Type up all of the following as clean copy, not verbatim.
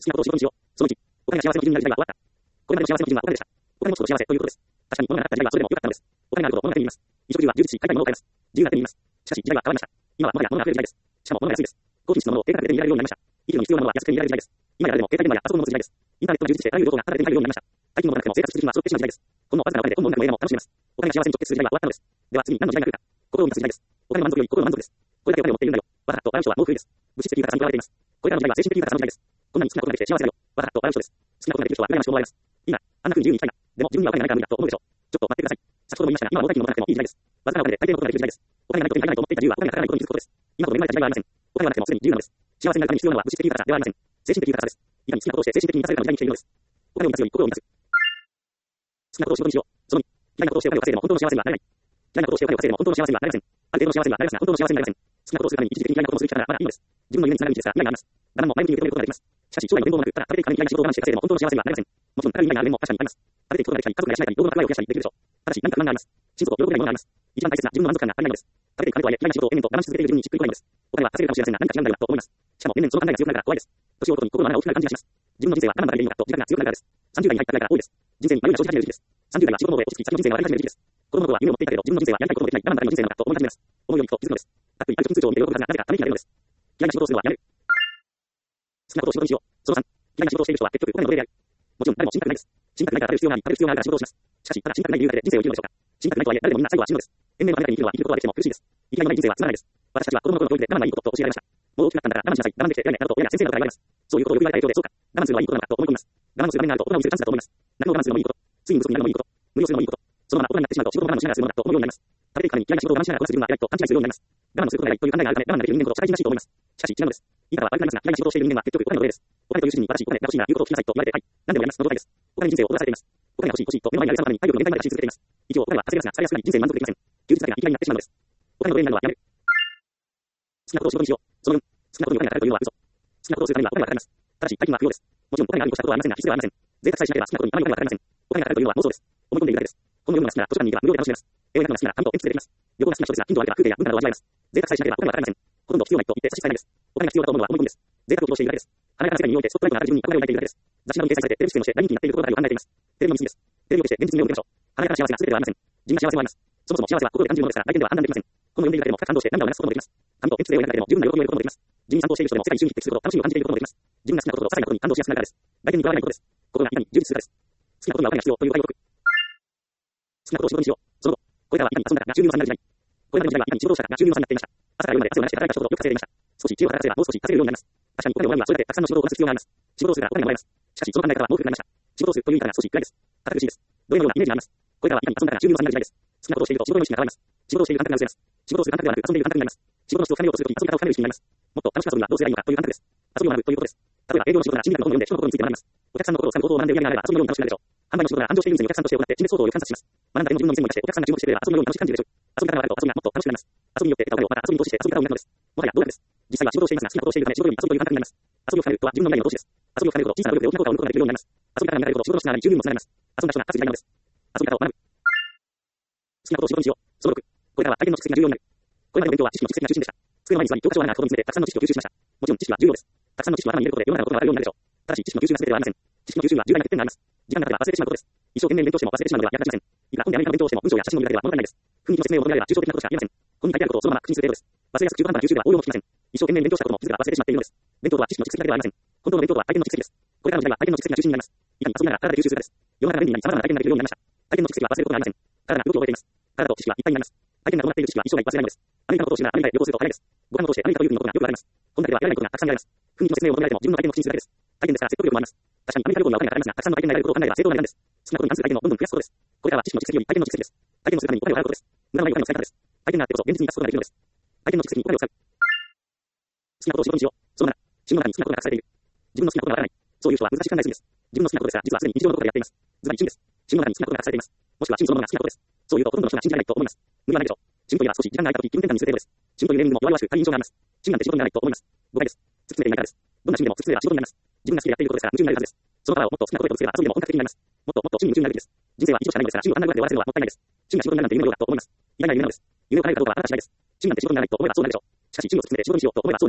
きなことを仕事にしよう。その1、お金が幸せの基準になる時代は終わった。これまでの幸せの基準はお金でした。お金持つほど幸せということです。確かに物がなかった時代はそれでも良かったのです。お金があることを物が手に入れます。衣食住は充実し、買いたいものを買えます。自由な手に入れます。しかし時代は変わりました。今は物が溢れる時代です。しかも物が安いです。高品質のものを低価格で手に入れられるようになりました。生きるのに必要なものは安く手に入れられる時代です。今や誰でも携帯電話やパソコンを持つ時代です。インターネットが充実してあらゆる情報がタダで手に入るようになりました。大金もなくても生活必需品は揃ってしまう時代です。このわずかなお金で本も音楽も映画も楽しめます。お金が幸せに直結する時代は終わったのです。では次に何の時代が来るか。心を満たす時代です。お金の満足より心の満足です。これだけお金を持っているんだよ。わはっと笑う人はもう古いです。物質的豊かさにとらわれています。これからの時代は精神的豊かさの時代です。こんなに好きなことができて幸せだよ。わはっと笑う人です。好きなことができる人は羨ましく思われます。いいな。あんな風に自由に生きたいな。でも自分にはお金がないから無理だと思うでしょう。ちょっと待ってください。先ほども言いましたが、今は大金も持たなくてもいい時代です。わずかなお金で大抵のことができる時代です。お金がないと手に入らないと思っていた自由はお金がかからないことに気づくことです。今ほど恵まれた時代はありません。お金がなくてもすでに自由なのです。幸せになるために必要なのは物質的豊かさではありません。精神的豊かさです。いかに好きなことをして精神的に満たされるかの時代に来ているのです。お金を満たすより心を満たす。好きなことを仕事にしよう。その2、嫌いなことをしてお金を稼いでも本当の幸せにはなれない。嫌いなことをしてお金を稼いでも本当の幸せにはなれません。ある程度の幸せにはなれますが、本当の幸せになれません。好きなことをするために一時的に嫌いなことをする力がまだいいのです。自分の夢につながる道ですが、未来があります。我慢も前向きに受け止めることができます。しかし、将来の展望もなく、ただ食べていくために嫌いな仕事を我慢して稼いでも本当の幸せにはなれません。もちろん、高い未来がある面も確かにあります。食べていくことができたり、家族が養えたり、老後の蓄えを増やしたりできるでしょう。ただし、何か不満があります。親族を喜べないものがあります。一番大切な自分の満足感が足りないのです。食べていく金とはいえ、嫌いな仕事を延々と我慢し続けている自分にしっくりこないのです。お金は稼げるかもしれませんが、何か違うんだよなと思います。しかも、年々その考えが強くなるから怖いです。年を追うごとに心の穴が大きくなる感じがします。自分の人生は我慢の中でいいのかと自覚が強くなるからです。30代に入ったくらいから多いです。人生に迷いが生じ始める時期です。30代は仕事の方へ落ち着き、先の人生を歩み始める時期です。子供の頃は夢を持っていたけど、自分の人生はやりたいこともできない我慢の中での人生なのかと思い始めます。思うようにいくと気づくのです。ざっくりある時通帳を見て喜ぶはずがなぜかためになれるのです。嫌いな仕事をするのはやめる。好きなことを仕事にしよう。その3、嫌いな仕事をしている人は結局お金の奴隷である。もちろん誰も死にたくないです。死にたくないから食べる必要があり、食べる必要があるから仕事をします。しかし、ただ死にたくない理由だけで人生を生きるのでしょうか。死にたくないとはいえ、誰でもみんな最後は死ぬのです。延命の中に生きるのは生きることはできても苦しいです。生きがいのない人生はつまらないです。私たちは子供の頃の教育で我慢がいいことと教えられました。もう大きくなったんだから我慢しなさい。我慢できて偉いねなどと親や先生などから言われます。そういうことをよく言われた影響で、そうか。我慢するのはいいことなのかと思い込みます。我慢をする場面があると大人を見せるチャンスだと思います。何を我慢するのもいいこと。ついに嘘になるのもいいこと。無理をするのもいいこと。そのまま大人になってしまうと仕事を我慢しながらするのだと思うようになります。食べていくために嫌いな仕事を我慢しながらこなす自分は偉いと勘違いするようになります。我慢をすることが偉いという考えがあるため我慢ができる人間こそ社会人らしいと思います。しかし違うのです。いいからは悪くなりますが、嫌いな仕事をしている人間は結局お金の奴隷です。お金という主人に私、お金が欲しいなら言うことを聞きなさいと言われて、はい。何でもやります。のどかいです。お金に人生を踊らされています。お金が欲しい欲しいと目の前にある様々に体力の限界まで走り続けています。一応お金は稼げますが、されやすくなり人生に満足できません。休日だけが生きがいになってしまうのです。お金の奴隷になるのはやめる。好きなことを仕事にしよう。その4、好きなことにお金がかかるというのは嘘。好きなことをするためにはお金はかかります。ただし、大金は不要です。もちろんお金があるに越したことはありませんが、必要はありません。贅沢さえしなければ好きなことにあまりお金はかかりません。お金がかかるというのは妄想です。思い込んでいるだけです。この世のものが好きなら図書館に行けば無料で楽しめます。絵を描くのが好きなら紙と鉛筆でできます。旅行が好きな人ですが、金とあれば風景や文化などを味わえます。贅沢さえしなければお金はかかりません。ほとんど必要ないと言って差し支えないです。お金が必要だと思うのは思い込みです。贅沢を希望しているだけです。華やかな世界においてスポットライトの当たる自分に憧れを抱いているだけです。雑誌などに掲載されてテレビ出演をして大人気になっていることばかりを考えています。テレビの見過ぎです。テレビを消して現実に目を向けましょう。華やかな幸せが全てではありません。自分が幸せもあります。そもそも幸せは心で感じるものですから、外見では判断できません。本を読んでいるだけでも深く感動して涙を流すこともできます。紙と鉛筆で絵を描くだけでも十分な喜びを得ることもできます。自分に散歩をしている人でも世界に瞬に匹敵するほど楽しみを感じていることもできます。自分が好きなことと些細なことに感動しやすくなるからです。外見にとらわれないことです。心がいかに充実するかです。好きなことにはお金が必要というお題を解く。好きなことを仕事にしよう。その後、これからはいかに遊んだかが収入の差になる時代。これまでの時代はいかに仕事をしたかが収入の差になっていました。朝から夜まで汗を流して働いた人ほどよく稼いでいました。少し知恵を働かせればもう少し稼げるようになります。確かにお金をもらうにはそれだけたくさんの仕事をこなす必要があります。仕事をするからお金がもらえます。しかしその考え方はもう古くなりました。仕事をするという意味が少し暗いです。堅苦しいです。どのようなイメージがあります。これからはいかに遊んだかが収入の差になる時代です。好きなことをしていると仕事の意識が変わります。仕事をしている感覚が薄れます。仕事をする感覚ではなく遊んでいる感覚になります。仕事の質を高めようとするとき遊び方を高める意識になります。もっと楽しく遊ぶにはどうすればいいのかという感覚です。遊びを学ぶということです。例えば営業の仕事なら心理学の本を読んで人の心について学びます。お客さんの心を掴むことを学んで売り上げが上がれば遊びのように楽しくなるでしょう。販売の仕事なら繁盛している店にお客さんとして行って陳列相当をよく観察します。学んだりの自分の店に出してお客さんが注目してくれば遊びのように楽しく感じるでしょう。遊び方が分かると遊びがもっと楽しくなります。遊びによって得たお金をまた遊びに投資して遊び方を磨くのです。もはや道楽です。実際は仕事をしていますが好きなことをしているため仕事より遊びという感覚になります。遊びを深めるとは自分の未来の投資です。遊びを深めると小さな努力で大きなことを生むことができるようになります。遊び方が磨かれると仕事の力に収入にもつながります。遊んだ人が勝つ時代なのです。遊び方を学ぶ。好きなことを仕事にしよう。その6、これからは相手の蓄積が重要になる。これまでの勉強は知識の蓄積が中心でした。机の前に座り教科書を穴が開くことにつれてたくさんの知識を吸収しました。もちろん知識は重要です。たくさんの知識を頭に入れることで世の中のことがわかるようになるでしょう。ただし知識の吸収が全てではありません。知識の吸収には重大な欠点があります。時間が経てば忘れてしまうことです。一生懸命勉強しても忘れてしまうのでは役立ちません。いくら本でアメリカの勉強をしても文章や写真の見方では物足りないです。雰囲気の説明を求められれば抽象的なことしか言えません。本に書いてあることをそのまま口にする程度です。忘れやすく中途半端な吸収では応用も効きません。一生懸命勉強したことも自ら忘れてしまっているのです。勉強とは知識の蓄積だけではありません。本当の勉強とは相手の蓄積です。これからの時代は相手の蓄積が中心になります。いかに遊びながら体で吸収するかです。世の中の便利に様々な体験ができるようになりました。相手の蓄積は忘れることがありません。体が動きを覚えています。体と知識はいっぱいになります。相手が伴っている知識は一生涯忘れないのです。アメリカのことを知るならアメリカへ旅行すると早いです。ご飯を通してアメリカという国のことがよくわかります。本だけでは得られないことがたくさん見られます。雰囲気の説明を求められても自分の相手の口にするだけです。体験ですから説得力もあります。確かにアメリカ旅行にはお金がかかりますが、たくさんの体験が得られることを考えれば正当な値段です。好きなことに関する体験をどんどん増やすことです。これらは知識の蓄積より体験の蓄積です。体験をするためにお金を払うことです。無駄のないお金の使い方です。体験があってこそ現実に生かすことができるのです。体験の蓄積にお金を使う。好きなことを仕事にしよう。その7、自分の中に好きなことが隠されている。自分の好きなことがわからない。そういう人は難しく考えすぎです。自分の好きなことですが、実はすでに日常のことでやっています。ずばり趣味です。自分の中に好きなことが隠されています。もしくは趣味そのものが好きなことです。そういうとほとんどの人が信じられないと思います。無理はないでしょう。趣味というのは少し時間が空いた時気分転換にする程度です。趣味というネーミングも弱々しく軽い印象があります。趣味なんて仕事にならないと思います。誤解です。突き詰めていないからです。どんな趣味でも突き詰めれば仕事になります。自分が好きでやっていることですから夢中になれるはずです。そのパワーをもっと好きなことへとぶつければ遊びでも本格的になります。もっともっと趣味に夢中になるべきです。人生は一度しかないのですから趣味をあんなぐらいで終わらせるのはもったいないです。趣味が仕事になるなんて夢のようだと思います。意外な夢なのです。夢を叶えるかどうかはあなた次第です。趣味なんて仕事にならないと思えばそうなるでしょう。しかし趣味を突き詰めて仕事にしようと思えばそうなります。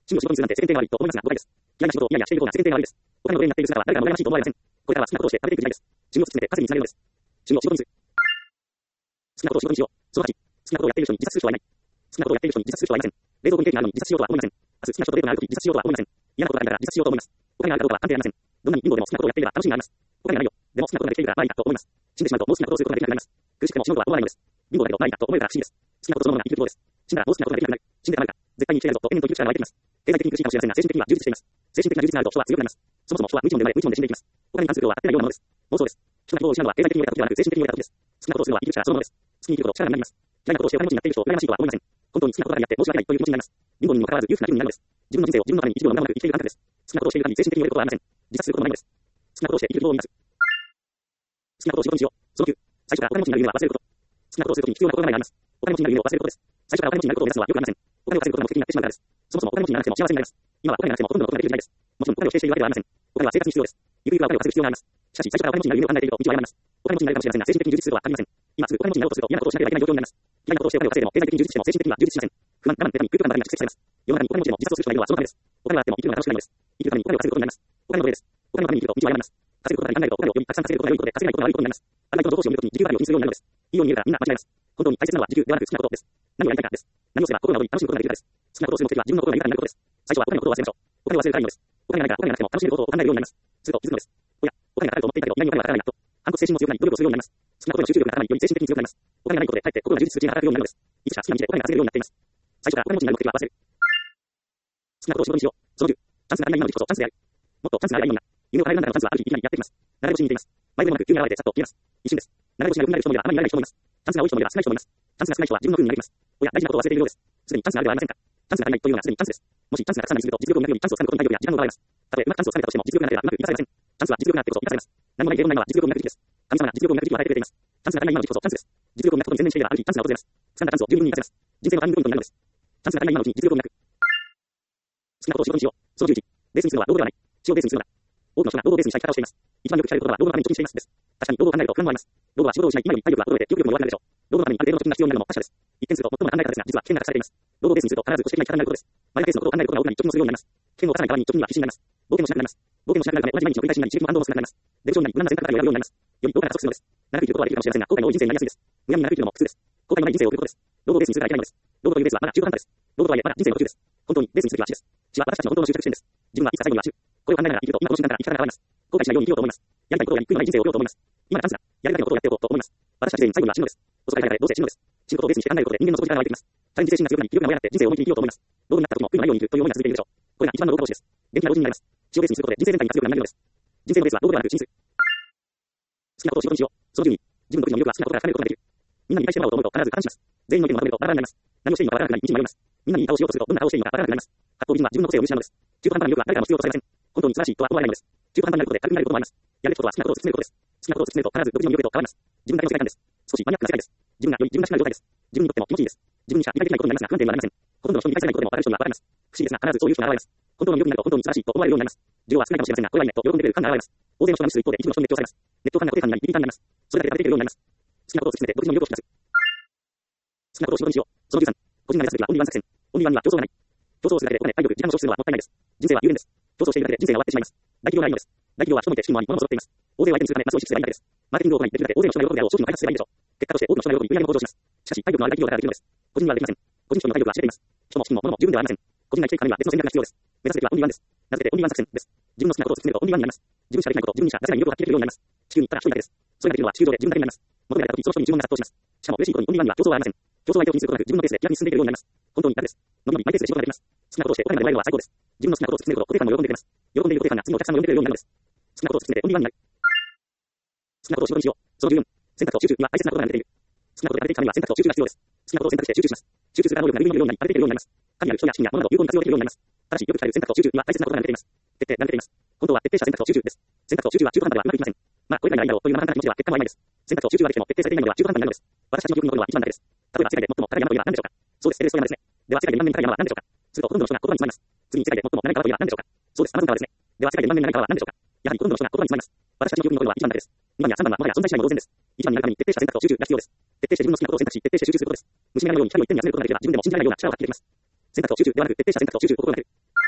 真の仕事にするなんて世間体が悪いと思いますが、誤解です。嫌いな仕事を嫌々しているような世間体が悪いです。お金の上になっている姿は誰かも羨ましいと思われません。これからは好きなことをして食べていく時代です。自分を突き詰めて稼ぎにつなげるのです。真の仕事にする。好きなことを仕事にしよう。その8、好きなことをやっている人に自殺する人はいない。好きなことをやっている人に自殺する人はいません。冷蔵庫にケーキがあるのに自殺しようとは思いません。明日好きな人とデートがあるとき自殺しようとは思いません。嫌なことがあるから自殺しようと思います。お金があるかどうかは関係ありません。どんなに貧乏でも好きなことをやっていれば楽しみがあります。お金がないよ。でも好きなことができているからまあいいかと思います。死んでしまうともう好きなことをすることができなくなります。苦しくても死ぬことは思わないのです。貧乏だけどまあいいかと思えるから不思議です。好きなことそのものが生きることです。死んだらもう好きなことができなくなる。死んでたまるか。絶対に生きてやるぞと延々と生きる力が湧いてきます。経済的に苦しいかもしれませんが精神的には充実しています。精神的な充実があると人は強くなります。そもそも人は無一文で生まれ無一文で死んでいきます。お金に関することは当たってないようなものです。妄想です。人が人を失うのは経済的に弱った時ではなく精神的に弱った時です。好きなことをするのは生きる力そのものです。好きに生きること力になります。嫌いなことをしてお金持ちになっている人を羨ましいとは思いません。本当に好きなことがやって申し訳ないという気持ちになります。貧乏にもかかわらず裕福な気分になるのです。自分の人生を自分のために生きるのがうまく生きている感覚です。好きなことをしている限り精神的に弱ることはありません。自殺することもないのです。好きなことをして生きる希望を見出す。好きなことを仕事にしよう。その9、最初からお金持ちになる夢は忘れること。好きなことをするときに必要な心構えがあります。お金持ちになる夢を忘れることです。最初からお金持ちになることを目指すのはよくありません。お金を稼ぐことが目的になってしまうからです。そもそもお金持ちにならなくても幸せになります。今はお金がなくてもほとんどのことができる時代です。もちろんお金を否定しているわけではありません。お金は生活に必要です。ゆくゆくはお金を稼ぐ必要があります。しかし最初からお金持ちになる夢を考えていると道を誤ります。お金持ちになるかもしれませんが精神的に充実するとは限りません。今すぐお金持ちになろうとすると嫌なことをしなければいけない状況になります。嫌なことをしてお金を稼いでも経済的に充実しても精神的には充実しません。不安、我慢、妬み、空虚感ばかりが蓄積されます。世の中にお金持ちでも自殺をする人がいるのはそのためです。お金があっても生きるのが楽しくないのです。生きるためにお金を稼ぐことになります。お金の奴隷です。お金のために生きると道を誤ります。稼ぐことが考えるとお金をよりたくさん稼ぐことが良いことで稼げないことが悪いことになります。あなたの同士を見るときに自由があるようにするようになるのです。いいように見えるからみんな間違います。本当に大切なのは自由ではなく好きなことです。何をやりたいかです。何をすれば心が躍り楽しむことができるかです。好きなことをする目的は自分の心が豊かになることです。最初はお金のことを忘れましょう。お金を忘れるからいいのです。お金がないからお金がなくても楽しめることを考えるようになります。すると気づくのです。おや、お金がかかると思っていたけど意外にお金がかからないなと。反骨精神も強くなり努力をするようになります。好きなことの集中力が高まりより精神的に強くなります。お金がないことでかえって心が充実するうちに働くようになるのです。いつしか好きな道でお金が稼げるようになっています。最初からお金持ちになる目的は忘れる。好きなことを仕事にしよう。その10、チャンスが足りない今の時こそチャンスである。もっとチャンスがあればいいような。夢を変えるなんだろうチャンスはある日いきなりやってきます。流れ星に似ています。迷いもなく急に現れてさっと消えます。一瞬です。流れ星が良くなる人もいればあまりなれない人もいます。チャンスが多い人もいれば少ない人もいます。チャンスが少ない人は自分の運になります。おや、大事なことを忘れているようです。すでにチャンスがあるではありませんか。チャンスが足りないというのはすでにチャンスです。もしチャンスがたくさんにすると実力を磨くようにチャンスをつかむことに体力や時間を奪われます。たとえうまくチャンスをつかめたとしても実力がなければうまく生かされません。チャンスは実力があってこそ生かされます。何もない平凡な今は実力を磨く時期です。神様が実力を磨く時期を与えてくれています。チャンスが足りない今の時こそチャンスです。実力を磨くことに専念していればある日チャンスが訪れます。掴んだチャンスを十分に生かせます。人生のターニングポイントになるのです。チャンスが足りない今のうちに実力を磨く。好きなことを仕事にしよう。その11、ベースにするのは労働ではない。血をベースにするのだ。多くの人が労働ベースにした生き方をしています。一番よく聞かれることは労働のために貯金していますです。確かに労働を考えると不安もあります。労働は仕事をしない今より体力が衰えて記憶力も弱くなるでしょう。労働のためにある程度の貯金が必要になるのも確かです。一見すると最もな考え方ですが実は危険が隠されています。労働ベースにすると必ず保守的な生き方になることです。マイナーベースのことを考えることが多くなり貯金をするようになります。危険を犯さない代わりに貯金には必死になります。冒険もしなくなります。冒険もしなくなるため同じ毎日の繰り返しになり刺激も反動も少なくなります。デブ症になり無難な選択が選ぶようになります。より老化が加速するのです。長く生きることはできるかもしれませんが後悔の多い人生になりやすいです。むやみに長く生きるのも苦痛です。後悔のない人生を送ることです。労働ベースにするからいけないのです。労働というベースはまだ中途半端です。労働とはいえまだ人生の途中です。本当にベースにするときは死です。死は私たちの本当の終着地点です。自分はいつか最後には死ぬ。これを考えながら生きると今この瞬間から生き方が変わります。後悔しないように生きようと思います。やりたいことをやり、悔いのない人生を送ろうと思います。今がチャンスだ。やりたいことをやっておこうと思います。私たち全員最後には死ぬのです。遅かれ早かれどうせ死ぬのです。死ぬことをベースにして考えることで人間の底力が湧いてきます。チャレンジ精神が強くなり、気力が燃え上がって人生を思い切り生きようと思います。労働になった時も悔いのないように生きるという思いが続いているでしょう。これが一番の労働投資です。元気な老人になります。血をベースにすることで人生全体が強くなるのです。人生のベースは労働ではなく死にする。好きなことを仕事にしよう。その12、自分の武器の魅力は好きなことから深めることができる。みんなに理解してもらおうと思うと必ず感心します。全員の意見をまとめるとバラバラになります。何をしていいのかわからなくなり道に迷います。みんなにいい顔をしようとするとどんな顔をしていいのかわからなくなります。発行人は自分の個性を見失うのです。中途半端な魅力は誰からも必要とされません。本当に素晴らしいとは思われないのです。中途半端になることで軽くなることもあります。やることは好きなことを突き詰めることです。好きなことを突き詰めると必ず独自の魅力へと変わります。自分だけの世界観です。少しマニアックな世界です。自分がより自分らしくなる状態です。自分にとっても気持ちいいです。自分にしか理解できないことになりますが不安定にはなりません。ほとんどの人に理解されないことでも分かる人には分かります。不思議ですが必ずそういう人が現れます。本当の魅力になると本当に素晴らしいと思われるようになります。需要は少ないかもしれませんがこれはいいねと喜んでくれる感が現れます。大勢の人が無視する一方で一部の人に熱狂されます。ネットファンが固定感になりリピーターになります。それだけで食べていけるようになります。好きなことを突き詰めて独自の魅力を引き出す。好きなことを仕事にしよう。その13、個人が目指すべきはオンリーワン作戦。オンリーワンには競争がない。競争をするだけでお金、体力、時間を消費するのはもったいないです。人生は有限です。競争しているだけで人生が終わってしまいます。大企業がいいのです。大企業は人もいて資金もあり物も揃っています。大勢を相手にするためマスを意識すればいいだけです。マーケティングを行いできるだけ大勢の人が喜ぶであろう商品を開発すればいいでしょう。結果として多くの人が喜び売り上げも向上します。しかし体力のある大企業だからできるのです。個人にはできません。個人商の体力は知れています。人も資金も物も十分ではありません。個人が生きていくためには別の戦略が必要です。目指すべきはオンリーワンです。名付けてオンリーワン作戦です。自分の好きなことを突き詰めるとオンリーワンになります。自分しかできないこと、自分にしか出せない魅力を発揮できるようになります。地球に行ったら一人だけです。それができるのは地球上で自分だけになります。求められた時その人に注文が殺到します。しかも嬉しいことにオンリーワンには競争はありません。競争相手を気にすることなく自分のペースで気楽に進んでいけるようになります。本当に楽です。のびのびマイペースで仕事ができます。好きなことをしてお金がもらえるのは最高です。自分の好きなことを突き詰めると固定感も喜んでくれます。喜んでいる固定感が次のお客さんを呼んでくれるようになるのです。好きなことを突き詰めてオンリーワンになる。好きなことを仕事にしよう。その14、選択と集中には大切なことが出ている。好きなことが出ていくためには選択と集中が必要です。好きなことを選択して集中します。集中する能力が有意義なようになり、あれできるようになります。神ある人や資金や物など有効に活用できるようになります。ただしよく使える選択と集中には大切なことが出ています。徹底が出ています。本当は徹底した選択と集中です。選択と集中は中途半端ではうまくいきません。まあこれがいいだろうという生半可な気持ちでは結果もないです。選択と集中ができても徹底されていないのでは中途半端になるのです。私たちの記憶に残るのは一番だけです。例えば世界で最も高い山といえば何でしょうか。そうです、エベレスト山ですね。では世界で2万年高い山は何でしょうか。するとほとんどの人が言葉に詰まります。次に世界で最も長い川といえば何でしょうか。そうです、アマゾン川ですね。では世界で2万年長い川は何でしょうか。やはりほとんどの人が言葉に詰まります。私たちの記憶に残るのは一番だけです。2番や3番はもはや存在しないも同然です。1番になるために徹底した選択と集中が必要です。徹底して自分の好きなことを選択し、徹底して集中することです。虫眼鏡のように光を一点に集めることができれば自分でも信じられないような力を発揮できます。選択と集中ではなく徹底した選択と集中を心がける。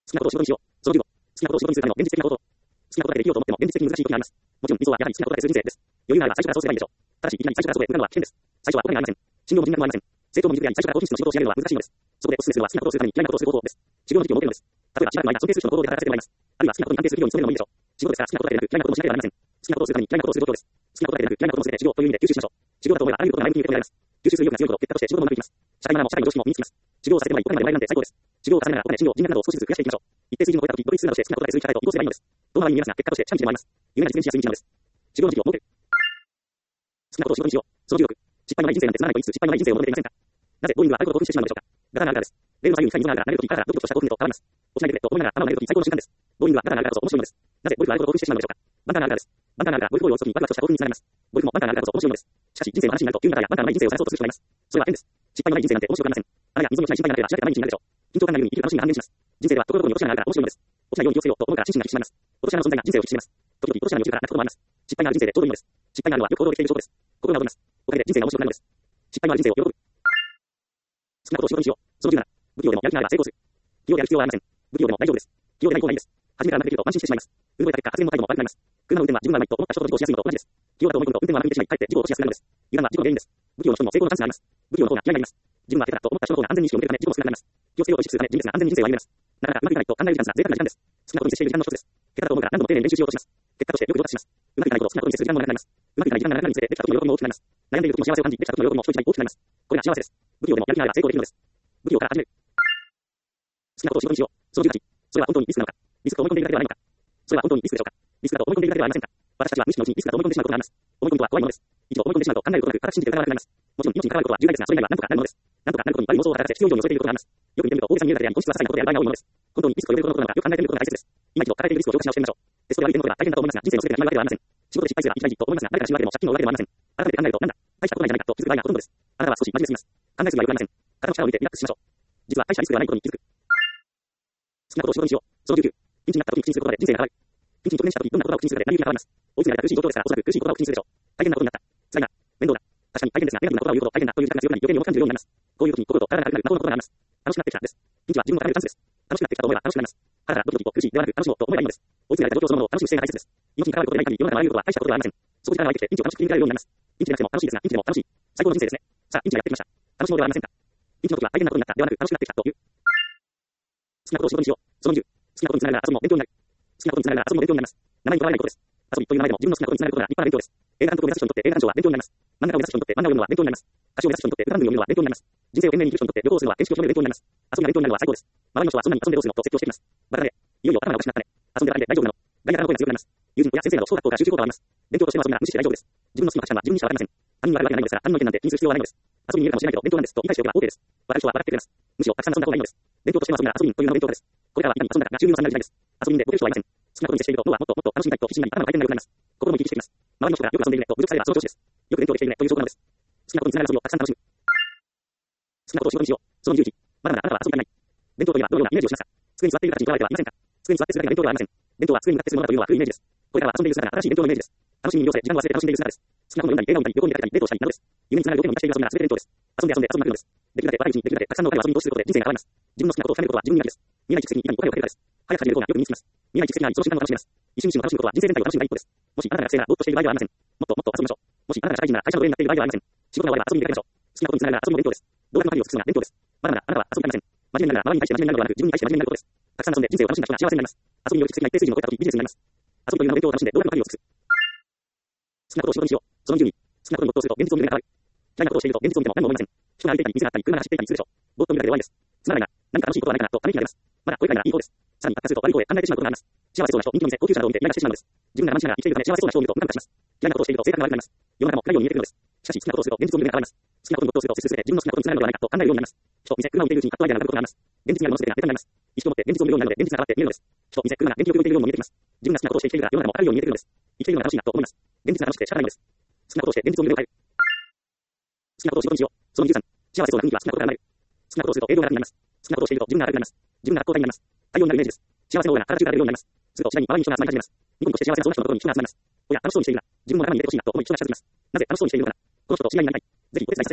きなことを仕事にしよう。その15、好きなことを仕事にするための現実的なこと。好きなことだけで生きようと思っても現実的に難しいことになります。もちろん理想はやはり好きなことだけする人生です。余裕があれば最初からそうすればいいでしょう。ただし、いきなり最初からそこへ向かうのは危険です。最初はお金がありません。信用も人脈もありません。成功も人脈であり、最初から高品質の仕事を仕上げるのは難しいのです。そこでお勧めするのは好きなことをするために嫌いなことをすることです。修行の時期を設けるのです。例えば、しばらくの間、尊敬する人の行動で働かせてもらいます。あるいは好きなことに安定する企業に勤めるのもいいでしょう。仕事ですから好きなことだけでなく嫌いなこともしなければなりません。好きなことをするために嫌いなことをすることです。好きなことだけでなく嫌いなこともすべて修行という意味で吸収しましょう。修行だと思えばあらゆることが前向きに受け止められます。吸収する意欲が強いほど結果として仕事もうまくいきます。社会マナーも社会の常識も身につきます。修行をさせてもらい、お金までもらえるなんて最高です。修行を重ねながらお金、信用、人脈などを少しずつ増やしていきましょう。一定水準を超えた時、独立するなどして好きなことだけする社会と移行すればいいのです。どんなに見えますが、結果として近道でもあります。夢が実現しやすい道なのです。修行の時期を設ける。好きなことを仕事にしよう。その16、失敗のない人生なんてつまらないと言いつつ、失敗のない人生を求めていませんか。なぜ、どういう意味はあることを興奮してしまうのでしょうか。ガタがあるからです。レールの左右に機械にながら慣れるとき、ガタがドキドキとした興奮へと変わります。落ちないでくれと思いながら頭を慣れるとき最高の瞬間です。どういう意味はガタがあるからこそ面白いのです。なぜ、ゴルフはあることを興奮してしまうのでしょうか。バンカーがあるからです。バンカーがあるからゴルフボールを打つときにワクワクとした興奮につながります。ゴルフもバンカーがあるからこそ面白いのです。しかし、人生の話になると急にガタやバンカーのない人生を探そうとする人がいます。それは変です。失敗のない人生なんて面白くありません。穴や溝に落ちない失敗がなければしなければ毎日になるでしょう。緊張感のように生きる楽しみが半減します。人生ではところどころに落ちがあるから面白いのです。落ちないように気をつけようと思うから心身が引き締まります。落とし穴の存在が人生を引き締めます。時々落とし穴に落ちるから泣くこともあります。失敗がある人生でちょうどいいのです。失敗があるのはよく行動できている証拠です。心が躍ります。おかげで人生が面白くなるのです。失敗のある人生を喜ぶ。好きなことを仕事にしよう。その17、不器用でもやる気があれば成功する。器用である必要はありません。不器用でも大丈夫です。器用でない方がいいです。初めからうまくできると安心してしまいます。運動えた結果、発電も態度も悪くなります。車の運転は自分がうまいと思った人と事故をしやすいのと同じです。器用だと思い込むと運転は悪くてしまい、かえって事故を起こしやすくなるのです。油断は事故の原因です。不器用の人にも成功のチャンスがあります。不器用の方が嫌いになります。自分は下手だと思った人の方が安全に意識を向けるため事故を少なくなります。気をつけようと意識するため、純烈な安全に人生を歩めます。なかなかうまくいかないと考える時間が贅沢な時間です。好きなことに接している時間の一つです。下手だと思うから何度も丁寧に練習しようとします。結果としてよく上達します。うまくいかないことを好きなことに接する時間も長くなります。うまくいかない時間が長くなるにつれて、できた時の喜びも大きくなります。悩んでいる時も幸せを感じ、できた時の喜びも人一倍大きくなります。これが幸せです。不器用でもやる気があれば成功できるのです。不器用から始める。好きなことを仕事にしよう。その18、それは本当にリスクなのか。リスクと思い込んでいるだけではないのか。それは本当にリスクでしょうか。リスクだと思い込んでいるだけではありませんか。私たちは無意識のうちにリスクだと思い込んでしまうことがあります。思い込みとは怖いものです。一度思い込んでしまうと考えることなく、ただ信じて疑わなくなります。もちろん命に関わることは重大ですが、それ以外は何とかなるものです。何とかなることに悪い妄想を働かせ、必要以上に恐れていることがあります。よく見てみると大げさに見えるだけであり、本質は些細なことである場合が多いものです。本当にリスクと呼べることなのか、よく考えてみることが大切です。今一度抱えているリスクを評価し直してみましょう。テストで悪い点の方が大変だと思いますが、人生の全てが決まるわけではありません。仕事で失敗すればいきなりと思いますが、誰かが死ぬわけでも借金の上でもありません。改めて考えるとなんだ、大したことないじゃないかと気づく場合がほとんどです。あなたは少し真面目すぎます。考えすぎはよくありません。肩の力を抜いてリラックスしましょう。実は大したリスクではないことに気づく。好きなことを仕事にしよう。その19、ピンチになった時に口にすることで人生が変わる。ピンチに直面した時、どんな言葉を口にするかで何より変わります。追い詰められた苦しい状況ですから、おそらく苦しい言葉を口にするでしょう。大変なことになった。辛いな。面倒だ。確かに大変ですが、ネガティブな言葉を言うほど大変だという自覚が強くなり、余計に重く感じるようになります。こういう時に心と体が軽くなる魔法の言葉があります。楽しくなってきたです。ピンチは自分を高めるチャンスです。楽しくなってきたと思えば楽しくなります。ただドキドキと苦しいではなく楽しもうと思えばいいのです。追い詰められた状況そのものを楽しむ姿勢が大切です。命に関わることでない限り世の中のあらゆることは大したことではありません。そこ時間が湧いてきてピンチを楽しく切り抜けられるようになります。ピンチでなくても楽しいですが、ピンチでも楽しい。最高の人生ですね。さあ、ピンチがやってきました。楽しもうではありませんか。ピンチの時は大変なことになったではなく楽しくなってきたという。好きなことを仕事にしよう。その20、好きなことにつながる遊びも勉強になる。好きなことにつながる遊びも勉強になります。名前にとらわれないことです。遊びという名前でも自分の好きなことにつながることが立派な勉強です。映画監督を目指す人にとって映画鑑賞は勉強になります。漫画家を目指す人にとって漫画を読むのは勉強になります。歌手を目指す人にとって歌番組を見るのは勉強になります。人生を懸命に生きる人にとって旅行をするのは見識を広める勉強になります。遊びが勉強になるのは最高です。周りの人はそんなに遊んでどうするのと説教しています。バカだね。いよいよ頭がおかしくなったね。遊んでるだけで大丈夫なの。外野からの声が強くなります。友人や先生など小学校から集中校があります。勉強としての遊びなら無視して大丈夫です。自分の好きな価値観は自分にしかわかりません。他人があるわけがないのですから、他人の意見なんて気にする必要はないのです。遊びに見えるかもしれないけど勉強なんですと言い返しておけば OK です。若い人は笑ってくれます。むしろたくさん遊んだ方がいいのです。勉強としての遊びなら遊びという名の勉強です。これからはいかに遊んだかが収入の差になる時代です。遊びでボケる人はいません。好きなことに接していると脳はもっともっと楽しみたいと必死になり頭の回転が良くなります。心も生き生きしています。周りの人がよく遊んでいるねと侮辱されればその調子です。よく勉強できているねという証拠なのです。好きなことにつながる遊びをたくさん楽しむ。好きなことを仕事にしよう。その21、まだまだあなたは遊びがない。勉強といえばどのようなイメージをしますか。机に座っている形にとらわれてはいませんか。机に座ってするだけが勉強ではありません。勉強は机に向かってするものだというのは古いイメージです。これからは遊んでいる姿が新しい勉強のイメージです。楽しみに魅了され、時間を忘れて楽しんでいる姿です。好きなことを読んだり、映画を見たり、旅行に出かけたり、デートをしたりなどです。夢につながる予定の満たしている遊びなら全て勉強です。遊んで遊んで遊んでまくるのです。できるだけ若いうちにできるだけたくさんのお金を遊びに投資することで人生が変わります。自分の好きなことを深めることは自分磨きです。見えない蓄積にいかにお金をかけるかです。早く始める方がよく身につきます。見えない蓄積があり、その瞬間を楽しめます。一瞬一瞬を楽しむことは人生全体を楽しむ第一歩です。もしあなたが学生ならぼーっとしている場合ではありません。もっともっと遊びましょう。もしあなたが社会人なら会社の上になっている場合ではありません。仕事が終われば遊びに出かけましょう。好きなことにつながる遊びも勉強です。動画のアプリを作るのが勉強です。まだまだあなたは遊びがありません。真面目になるなら周りに対して真面目になるのではなく、自分に対して真面目になることです。たくさん遊んで人生を楽しんだ人が幸せになります。遊びによる蓄積が一定水準を超えた時ビジネスになります。遊びという名の勉強を楽しんで動画のアプリを作る。好きなことを仕事にしよう。その12、好きなことに没頭すると現実を見る目が変わる。嫌いなことをしていると現実を見ても何も思いません。人が歩いていたり水があったり車が走っていたりするでしょう。ぼーっと見るだけで終わりです。つまらないな。何か楽しいことはないかなとため息が出ます。まだこれくらいならいい方です。さらに発達すると悪い方へ考えてしまうことがあります。幸せそうな人、人気の店、高級車などを見てイライラしてしまうのです。自分が我慢しながら生きているため幸せそうな人を見るとムカムカします。嫌いなことをしていると性格が悪くなります。世の中も暗いように見えてくるのです。しかし好きなことをすると現実を見る目が変わります。好きなことに没頭すると切々すべて自分の好きなことにつながるのではないかと考えるようになります。人、店、車を見ているうちにパッとアイデアが浮かぶことがあります。現実にあるものすべてがネタになります。意識を持って現実を見るようになるので現実が変わって見えるのです。人、店、車が電気を動いているようにも見えてきます。自分が好きなことをして生きているから世の中も明るいように見えてくるのです。生きているのが楽しいなと思います。現実が楽しくて仕方ないのです。好きなことをして現実を見る目を変える。好きなことを仕事にしよう。その23、幸せそうな雰囲気は好きなことから生まれる。好きなことをすると営業が楽になります。好きなことをしていると自分が明るくなります。自分が圧倒的になります。太陽になるイメージです。幸せのオーラが体中から出るようになります。すると次第に周りに人が集まり始めます。ニコニコして幸せなその人のところに人が集まります。おや、楽しそうにしているな。自分も仲間に入れてほしいなと思い人が近づきます。なぜ楽しそうにしているのかな。この人と知り合いになりたい。ぜひお手伝いさせてもらいたい。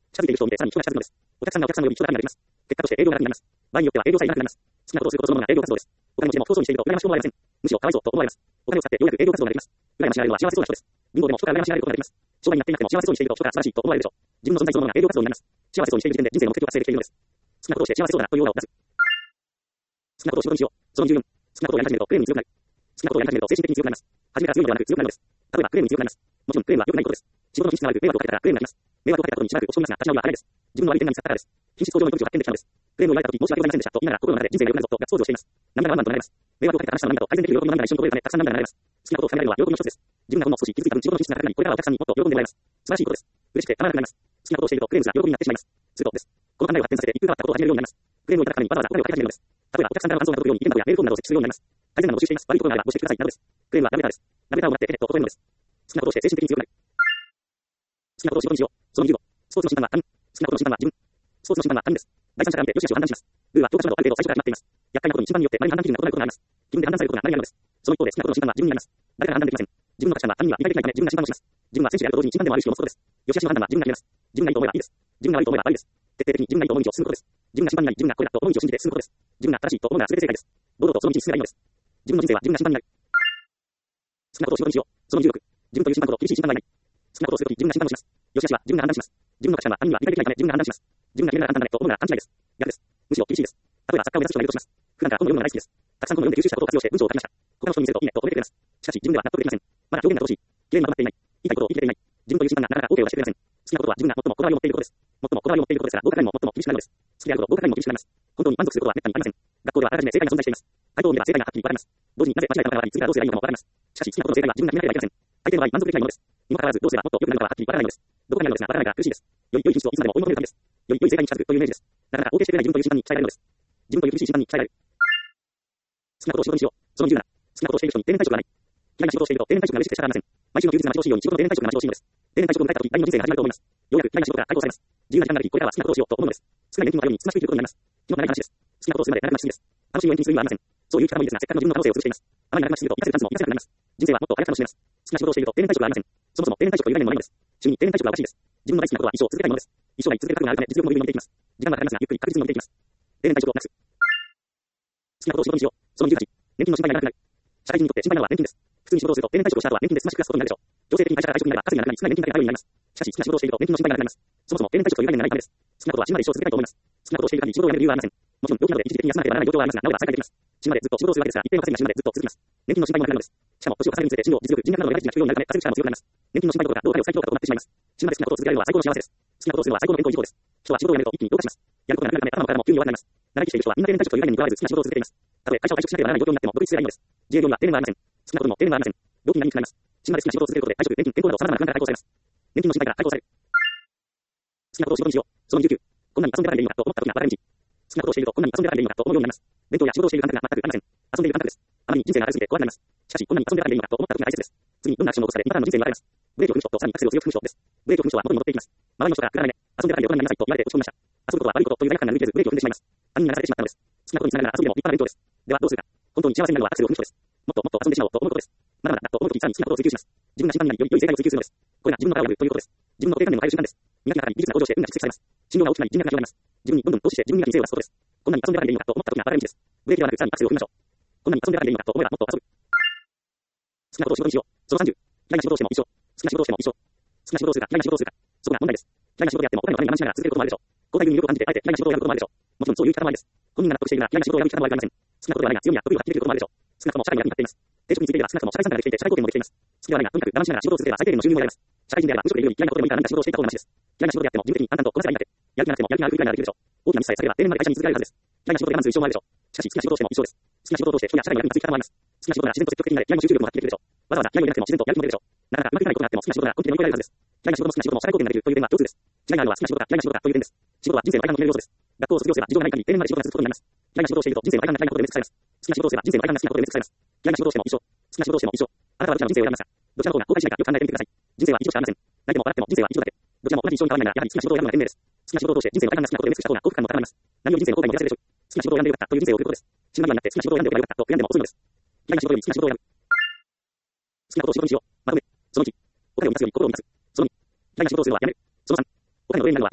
近づいている人を見てさらに人が近づくのです。お客さんがお客さんより人が高くなります。結果として営業が楽になります。場合によっては営業さえなくなります。好きなことをすることそのものが営業活動です。お金持ちでも不幸そうにしていると羨ましく思われません。むしろかわいそうと思われます。お金を使ってようやく営業活動ができます。羨ましがられるのは幸せそうな人です。貧乏でも人から羨ましがられることができます。商売になっていなくても幸せそうにしていると人から素晴らしいと思われるでしょう。自分の存在そのものが営業活動になります。幸せそうにしている時点で人生の目的を達成できているのです。好きなことをして幸せそうだなというオーラを出す。好きなことを仕事にしよう。その14。好きなことをやり始めるとクレームに強くなる。好きなことをやり始めると精神的に強くなります。初めから強いのではなく強くなるのです。例えばクレームに強くなります。もちろんクレームは良くないことです。仕事の品質が悪く迷惑をかけたらクレームになります。迷惑をかけたことにしばらく落ち込みますが、立ち直りは早いです。自分の悪い点が見つかったからです。品質向上の糸口を発見できたのです。クレームを言われた時申し訳ございませんでしたと言いながら心の中で人生が良くなるぞとガッツポーズをしています。涙がワンワンとなります。迷惑をかけた話の涙と改善できる喜びの涙が一緒に覚えるためたくさん涙が流れます。好きなことを深められるのは喜びの一つです。自分がほんの少し気づいた分仕事の品質が高くなり、これからはお客さんにもっと喜んでもらえます。素晴らしいことです。嬉しくてたまらなくなります。好きなことをしているとクレームが喜びになってしまいます。するとです。この考えを発展させて一風変わったことを始めるようになります。クレームをいただくためにわざわざお金をかけ始めるのです。例えばお客さんから伴奏が届くように意見などやメールフォームなどを設置するようになります。改善などを募集しています。悪いことがあればご指摘くださいなどです。クレームはラブレターです。ラブレターをもらってペネットを取れるのです。好きなことをして精神的に強くなる。好きなことを仕事にしよう。その15。スポーツの審判は他人。好きなことの審判は自分。スポーツの審判は他人です。第三者から見て良し悪しを判断します。ルーは教科書などある程度最初から決まっています。厄介なことに審判によって前に判断基準が異なることがあります。自分で判断されることが何になるのです。その一方で好きなことの審判は自分になります。誰から判断できません。自分の価値観は他人には理解できないため自分が審判をします。自分は選手であると同時に審判でもある意識を持つことです。良し悪しの判断は自分が決めます。自分がいいと思えばいいです。自分が悪いと思えば悪いです。徹底的に自分がいいと思う道を進むことです。自分が審判になり自分がこれだと思う道を信じて進むことです。自分が正しいと思うのが全て正解です。堂々とその道に進めばいいのです。自分の人生は自分が審判になる。好きなことを仕事にしよう。その16。自分という審判ほど厳しい審判はいない。好きなことをするとき自分が審判をします。良し悪しは自分が判断します。自分の価値観は他人には理解できないため自分が判断します。自分が決めなら簡単だねと思うなら勘違いです。逆です。むしろ厳しいです。例えば作家を目指す人がいるとします。普段から本を読むのが大好きです。たくさん本を読んで吸収したことを活用して文章を書きました。他の人に見せるといいねと褒めてくれます。しかし自分では納得できません。まだ表現が乏しい。綺麗にまとまっていない。言いたいことを言い切れていない。自分という審判がなかなか OK を出してくれません。好きなことは自分が最もこだわりを持っていることです。最もこだわりを持っていることですから、合格にも最も厳しくなるのです。好きであるほど合格にも厳しくなります。本当に満足することは滅多にありません。学校ではあらかじめ正解が存在しています。回答を見れば正解がはっきり分かります。同時になぜ間違えたのかわり、次はどうすればいいのかも分かります。しかし好きなことの正解は自分が決めなければいけません。相手の場合満足できないものです。にもかかわらずどうすればもっと良くなるのかははっきり分からないのです。どこかにあるのですが分からないから苦しいです。より良い品質をいつまでも追い求めるためです。より良い正解に近づくというイメージです。なかなか OK してくれない自分という審判に鍛えられるのです。自分という厳しい審判に鍛えられる。好きなことを仕事にしよう。その17。好きなことをしている人に定年退職がない。嫌いな仕事をしていると定年退職が嬉しくて仕方がありません。毎週の休日が待ち遠しいように仕事の定年退職が待ち遠しいのです。定年退職を迎えたとき、第二の人生が始まると思います。ようやく嫌いな仕事から解放されます。自由な時間があるとき、これからは好きなことをしようと思うのです。少ない年金のあるようにつましく生きることになります。気の長い話です。好きなことをするまで長くなりすぎです。楽しいようにする意味はありません。そういう生き方もいいですが、せっかくの自分の可能性を潰しています。あまり長くすぎると、生かせるチャンスも生かせなくなります。人生はもっと早く楽しめます。好きな仕事をしていると定年退職はありません。そもそも定年退職という概念もないのです。週に定年退職はおかしいです。自分の大好きなことは一生続けたいものです。一生涯続けたくがあるため実力も優位に伸びていきます。時間はかかりますが、ゆっくり確実に伸びていきます。定年退職をなくす。好きなことを仕事にしよう。その18。年金の心配がなくなる。社会人にとって心配なのは年金です。普通に仕事をすると定年退職をした後は年金で済ましく暮らすことになるでしょう。強制的に会社から退職になれば稼ぎがなくなり、少ない年金だけが頼りになります。しかし好きな仕事をしていると年金の心配がなくなります。そもそも定年退職という概念がないためです。好きなことは死ぬまで一生続けたいと思います。好きなことをしている限り仕事を辞める理由はありません。もちろん病気などで一時的に休まなければならない状況はありますが、なおば再開できます。死ぬまでずっと仕事をするわけですが、一定の稼ぎが死ぬまでずっと続きます。年金の心配もなくなるのです。しかも年を重ねるにつれて事業、実力、人脈などの理解値が必要になるため稼ぐ力も強くなります。年金の心配どころか労働再評価となってしまいます。死ぬまで好きなことを続けられるのは最高の幸せです。好きなことをするのは最高の健康維持法です。人は仕事を辞めると一気に老化します。やることがなくなるため頭も体も急に弱くなります。長生きしている人はみんな定年退職という概念にとらわれず好きな仕事を続けています。たとえ会社を退職しなければならない状況になっても独立すればいいのです。自営業には定年はありません。好きなことにも定年はありません。病気になりにくくなります。死ぬまで好きな仕事を続けることで退職、年金、健康など様々な不安から解放されます。年金の心配から解放される。好きなことを仕事にしよう。その19。こんなに遊んでたらいいのかと思った時が分かる道。好きなことをしているとこんなに遊んでたらいいのかと思うようになります。勉強や仕事をしている感覚が全くありません。遊んでいる感覚です。あまりに人生が長すぎて怖くなります。しかしこんなに遊んでたらいいのかと思った時が大切です。次にどんなアクションを起こされ、またの人生に分かれます。ブレーキを踏む人とさらにアクセルを強く踏む人です。ブレーキを踏む人は元に戻っていきます。周りの人がくだらないね。遊んでたらいい大人になりなさいと言われて落ち込みました。遊ぶことは悪いことという罪悪感が抜けずブレーキを踏んでしまいます。他人にならされてしまったのです。好きなことにつながら遊びでも立派な勉強です。ではどうするか。本当に幸せになるのはアクセルを踏む人です。もっともっと遊んでしまおうと思うことです。まだまだだと思うときさらに好きなことを追求します。自分が審判になりより良い正解を追求するのです。これが自分の殻を破るということです。自分の固定観念を変える瞬間です。磨きがかかり技術が向上して運が蓄積されます。信用が大きくなり人脈が広がります。自分にどんどん投資して自分磨きに精を出すことです。こんなに遊んでたらいいのかと思った時が分かる道です。ブレーキではなくさらにアクセルを踏みましょう。こんなに遊んでたらいいのかと思えばもっと遊ぶ。好きなことを仕事にしよう。その30。嫌いな仕事をしても一緒。好きな仕事をしても一緒。好きな仕事をするか嫌いな仕事をするか。そこが問題です。嫌いな仕事をやってもお金のために我慢しながら続けることもあるでしょう。交代に魅力を感じてあえて嫌いな仕事をやることもあるでしょう。もちろんそういう生き方もありです。本人が納得しているなら嫌いな仕事をやる生き方もありません。好きなことがないが強みや得意を発揮できることもあるでしょう。少なくとも社会に役に立っています。転職については少なくとも社会参加ができていて社会貢献もできています。好きではないがとにかく我慢しながら仕事を続ければ最低限の収入も得られます。社会人であれば無職でいるより嫌いなことでもいいから何か仕事をしていた方がマシです。嫌いな仕事であっても事務的に淡々とこなせばいいんだって。やる気がなくてもやる気があるくらいならできるでしょう。大きなミスさえ避ければ定年まで会社に続けられるはずです。嫌いな仕事で我慢する必要もあるでしょう。しかし好きな仕事をしても一緒です。好きな仕事を通して人や社会に役に立つ生き方もあります。好きな仕事なら自然と積極的になれ気合も集中力も発揮できるでしょう。わざわざ気合を入れなくても自然とやる気も出るでしょう。なかなかうまくいかないことがあっても好きな仕事なら根気で乗り越えられるはずです。嫌いな仕事も好きな仕事も社会貢献ができるという点は共通です。違いがあるのは好きな仕事か嫌いな仕事かという点です。仕事は人生の間の決める要素です。学校を卒業すれば事情がない限り定年まで仕事が続くことになります。嫌いな仕事をしていると人生の間が嫌いなことで滅されます。好きな仕事をすれば人生の間が好きなことで滅されます。嫌いな仕事をしても一緒。好きな仕事をしても一緒。あなたはどちらの人生を選びますか。どちらの方が後悔しないかよく考えてみてください。人生は一度しかありません。泣いても笑っても人生は一度だけ。どちらも同じ一生に変わらないならやはり好きな仕事を選ぶのが賢明です。好きな仕事を通して人生の間が好きなことで滅した方が幸福感も高まります。何より人生の後悔も減らせるでしょう。好きな仕事を選んでよかったという人生を送ることです。死ぬ間際になって好きな仕事を選んでおけばよかったと悔やんでも遅いのです。嫌いな仕事より好きな仕事を選ぶ。好きなことを仕事にしよう。まとめ。その1。お金を満たすより心を満たす。その2。嫌いな仕事をするのはやめる。その3。お金の奴隷になるのはやめる。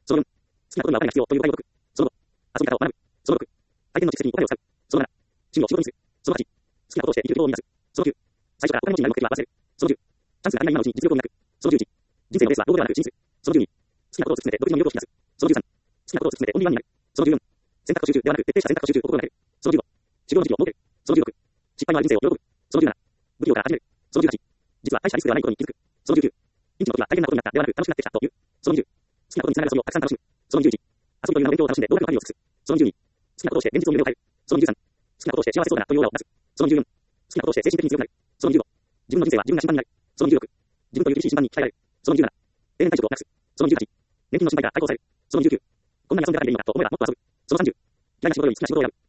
その4、好きなことにはお金が必要という誤解を解く。その5、遊び方を学ぶ。その6、体験の蓄積にお金を使う。その7、趣味を仕事にする。その8、好きなことをして生きる希望を見出す。その9、最初からお金持ちになる目的は忘れる。その10、チャンスが足りない今のうちに実力を磨く。その11、人生のレースはロードではなく真実。その12、好きなことを突き詰めて独自の魅力を引き出す。その13、好きなことを突き詰めてオンリーワンになる。その14、選択と集中ではなく徹底した選択と集中を心がける。その15、修行の時期を設ける。その16、失敗のある人生を喜ぶ。その17、不器用から始める。その18、実は大したリスクではないことに気づく。その19、ピンチの時は大変なことになったではなく楽しくなってきたという。その20、好きなことにつながる遊びをたくさん楽しむ。その21、遊びという名の勉強を楽しんで労力の限りを尽くす。その22、好きなことをして現実を夢を変える。その23、好きなことをして幸せそうだなというオーラを出す。その24、好きなことをして精神的に強くなる。その25、自分の人生は自分が審判になる。その26、自分という厳しい審判に鍛えられる。その27、定年退職をなくす。その28、年金の心配が解放される。その29、こんなに遊んでたらいいのかと思えばもっと遊ぶ。その30、嫌いな仕事より好きな仕事をやる。